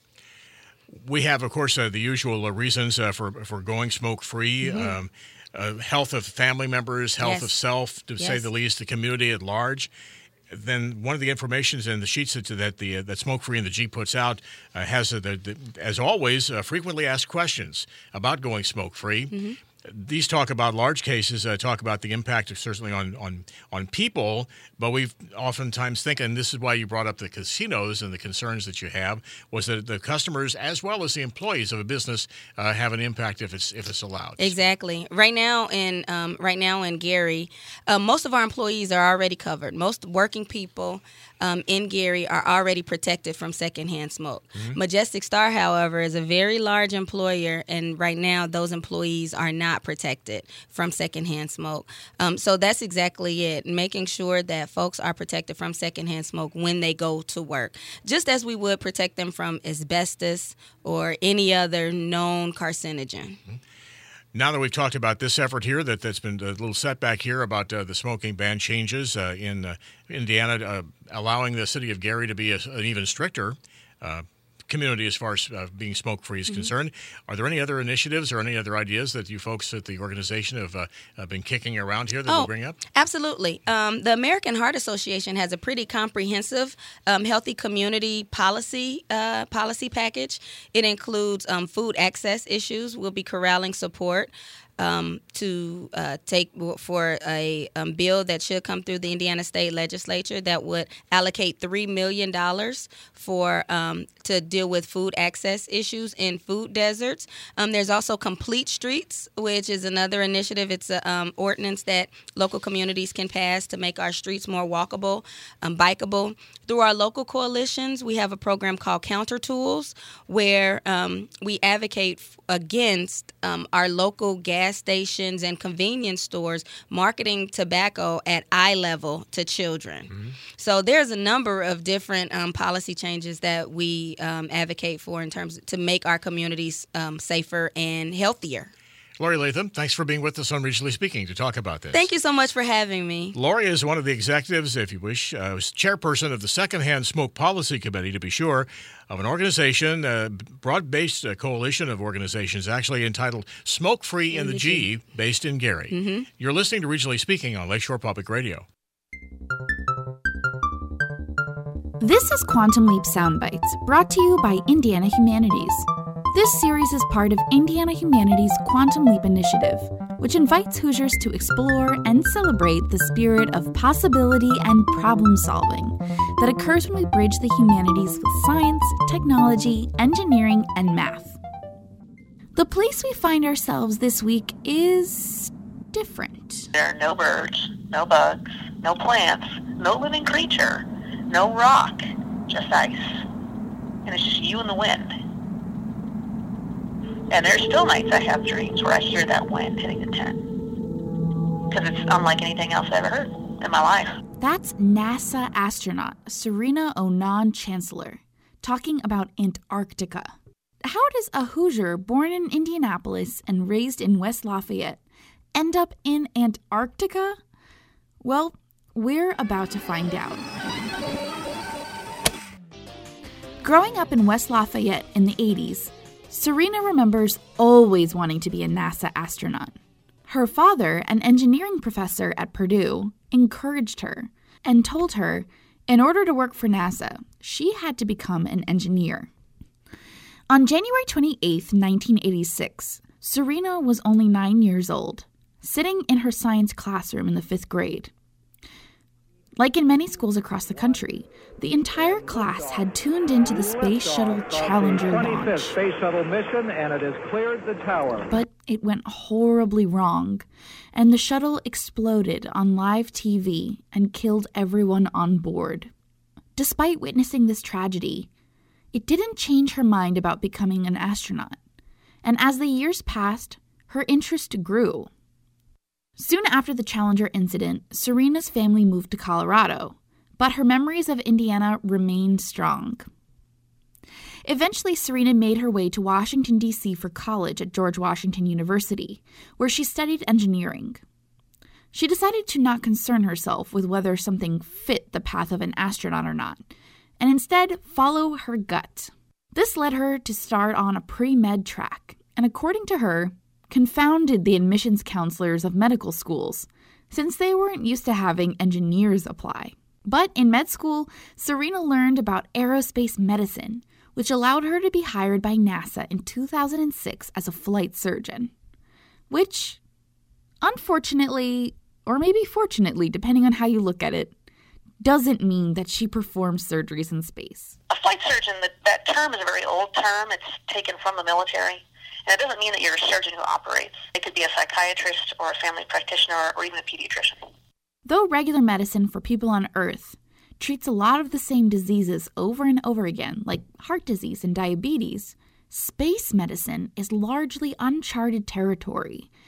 We have, of course, uh, the usual uh, reasons uh, for for going smoke-free. Mm-hmm. Um, uh, health of family members, health yes. of self, to yes. say the least, the community at large. Then one of the informations in the sheets that, that the uh, that Smoke Free and the G puts out uh, has, uh, the, the, as always, uh, frequently asked questions about going smoke-free. Mm-hmm. These talk about large cases, uh, talk about the impact of certainly on, on, on people, but we've oftentimes think, and this is why you brought up the casinos and the concerns that you have, was that the customers as well as the employees of a business uh, have an impact if it's if it's allowed. Exactly. Right now in um, right now in Gary, uh, most of our employees are already covered. Most working people um, in Gary are already protected from secondhand smoke. Mm-hmm. Majestic Star, however, is a very large employer, and right now those employees are not not protected from secondhand smoke. Um, so that's exactly it, making sure that folks are protected from secondhand smoke when they go to work, just as we would protect them from asbestos or any other known carcinogen. Mm-hmm. Now that we've talked about this effort here, that, that's been a little setback here about uh, the smoking ban changes uh, in uh, Indiana, uh, allowing the city of Gary to be a, an even stricter uh, community as far as uh, being smoke-free is mm-hmm. concerned. Are there any other initiatives or any other ideas that you folks at the organization have uh, uh, been kicking around here that oh, we'll bring up? Absolutely. Um, the American Heart Association has a pretty comprehensive um, healthy community policy uh, policy package. It includes um, food access issues. We'll be corralling support Um, to uh, take for a um, bill that should come through the Indiana State Legislature that would allocate three million dollars for um, to deal with food access issues in food deserts. Um, there's also Complete Streets, which is another initiative. It's an um, ordinance that local communities can pass to make our streets more walkable, um, bikeable. Through our local coalitions, we have a program called Counter Tools, where um, we advocate f- against um, our local gas stations and convenience stores marketing tobacco at eye level to children. Mm-hmm. So there's a number of different um, policy changes that we um, advocate for in terms of, to make our communities um, safer and healthier. Lori Latham, thanks for being with us on Regionally Speaking to talk about this. Thank you so much for having me. Lori is one of the executives, if you wish, uh, chairperson of the Secondhand Smoke Policy Committee, to be sure, of an organization, a broad-based uh, coalition of organizations, actually entitled Smoke Free in, in the, the G, G, based in Gary. Mm-hmm. You're listening to Regionally Speaking on Lakeshore Public Radio. This is Quantum Leap Soundbites, brought to you by Indiana Humanities. This series is part of Indiana Humanities' Quantum Leap Initiative, which invites Hoosiers to explore and celebrate the spirit of possibility and problem-solving that occurs when we bridge the humanities with science, technology, engineering, and math. The place we find ourselves this week is different. There are no birds, no bugs, no plants, no living creature, no rock, just ice. And it's just you and the wind. And there's still nights I have dreams where I hear that wind hitting the tent. Because it's unlike anything else I've ever heard in my life. That's NASA astronaut Serena Auñón-Chancellor talking about Antarctica. How does a Hoosier born in Indianapolis and raised in West Lafayette end up in Antarctica? Well, we're about to find out. Growing up in West Lafayette in the eighties, Serena remembers always wanting to be a NASA astronaut. Her father, an engineering professor at Purdue, encouraged her and told her in order to work for NASA, she had to become an engineer. On January twenty-eighth, nineteen eighty-six, Serena was only nine years old, sitting in her science classroom in the fifth grade. Like in many schools across the country, the entire class had tuned into the Space Shuttle Challenger launch. Space Shuttle mission, and it has cleared the tower. But it went horribly wrong, and the shuttle exploded on live T V and killed everyone on board. Despite witnessing this tragedy, it didn't change her mind about becoming an astronaut, and as the years passed, her interest grew. Soon after the Challenger incident, Serena's family moved to Colorado, but her memories of Indiana remained strong. Eventually, Serena made her way to Washington, D C for college at George Washington University, where she studied engineering. She decided to not concern herself with whether something fit the path of an astronaut or not, and instead follow her gut. This led her to start on a pre-med track, and according to her, confounded the admissions counselors of medical schools, since they weren't used to having engineers apply. But in med school, Serena learned about aerospace medicine, which allowed her to be hired by NASA in two thousand six as a flight surgeon. Which, unfortunately, or maybe fortunately, depending on how you look at it, doesn't mean that she performs surgeries in space. A flight surgeon, that, that term is a very old term. It's taken from the military. And it doesn't mean that you're a surgeon who operates. It could be a psychiatrist or a family practitioner or even a pediatrician. Though regular medicine for people on Earth treats a lot of the same diseases over and over again, like heart disease and diabetes, space medicine is largely uncharted territory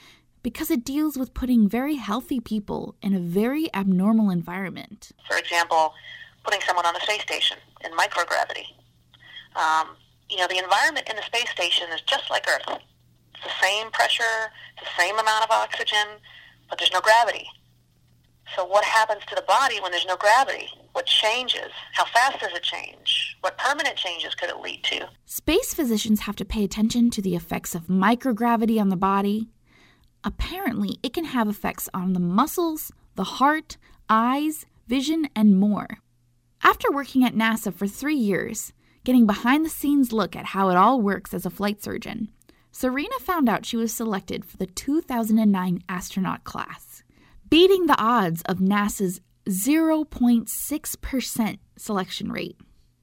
because it deals with putting very healthy people in a very abnormal environment. For example, putting someone on the space station in microgravity. Um, you know, the environment in the space station is just like Earth. It's the same pressure, the same amount of oxygen, but there's no gravity. So what happens to the body when there's no gravity? What changes? How fast does it change? What permanent changes could it lead to? Space physicians have to pay attention to the effects of microgravity on the body. Apparently, it can have effects on the muscles, the heart, eyes, vision, and more. After working at NASA for three years, getting behind-the-scenes look at how it all works as a flight surgeon, Serena found out she was selected for the two thousand nine astronaut class, beating the odds of NASA's zero point six percent selection rate.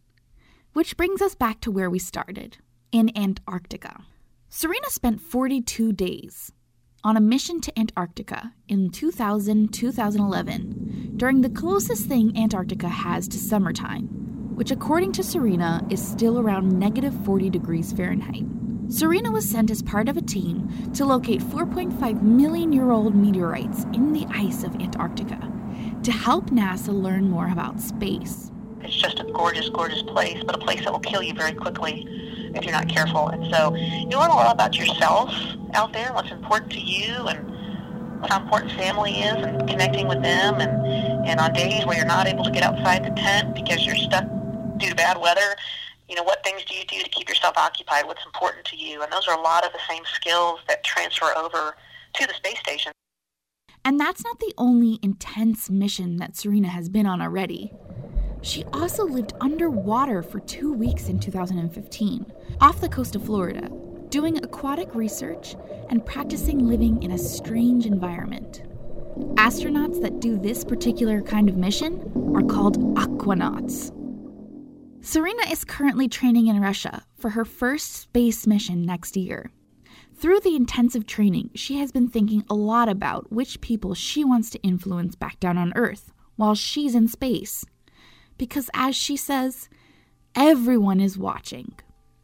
Which brings us back to where we started, in Antarctica. Serena spent forty-two days on a mission to Antarctica in two thousand to two thousand eleven, during the closest thing Antarctica has to summertime, which according to Serena is still around negative forty degrees Fahrenheit. Serena was sent as part of a team to locate four point five million year old meteorites in the ice of Antarctica to help NASA learn more about space. It's just a gorgeous, gorgeous place, but a place that will kill you very quickly if you're not careful. And so you learn a lot about yourself out there, what's important to you, and how important family is, and connecting with them. And, and on days where you're not able to get outside the tent because you're stuck due to bad weather, you know, what things do you do to keep yourself occupied? What's important to you? And those are a lot of the same skills that transfer over to the space station. And that's not the only intense mission that Serena has been on already. She also lived underwater for two weeks in two thousand fifteen, off the coast of Florida, doing aquatic research and practicing living in a strange environment. Astronauts that do this particular kind of mission are called aquanauts. Serena is currently training in Russia for her first space mission next year. Through the intensive training, she has been thinking a lot about which people she wants to influence back down on Earth while she's in space. Because as she says, everyone is watching.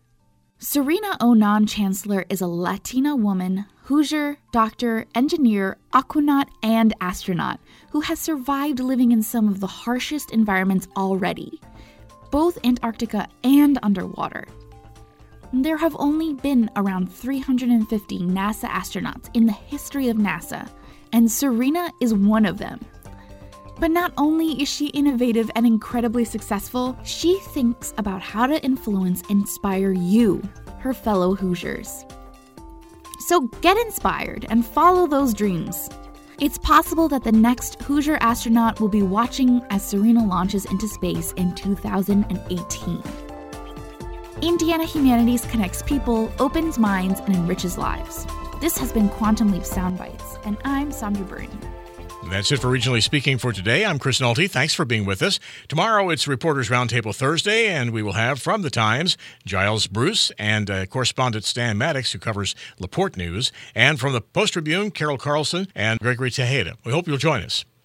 Serena Onan Chancellor is a Latina woman, Hoosier, doctor, engineer, aquanaut, and astronaut who has survived living in some of the harshest environments already, both Antarctica and underwater. There have only been around three hundred fifty NASA astronauts in the history of NASA, and Serena is one of them. But not only is she innovative and incredibly successful, she thinks about how to influence and inspire you, her fellow Hoosiers. So get inspired and follow those dreams. It's possible that the next Hoosier astronaut will be watching as Serena launches into space in two thousand eighteen. Indiana Humanities connects people, opens minds, and enriches lives. This has been Quantum Leap Soundbites, and I'm Sandra Byrne. That's it for Regionally Speaking for today. I'm Chris Nolte. Thanks for being with us. Tomorrow it's Reporters Roundtable Thursday, and we will have from the Times, Giles Bruce and uh, correspondent Stan Maddox, who covers LaPorte News, and from the Post-Tribune, Carol Carlson and Gregory Tejeda. We hope you'll join us.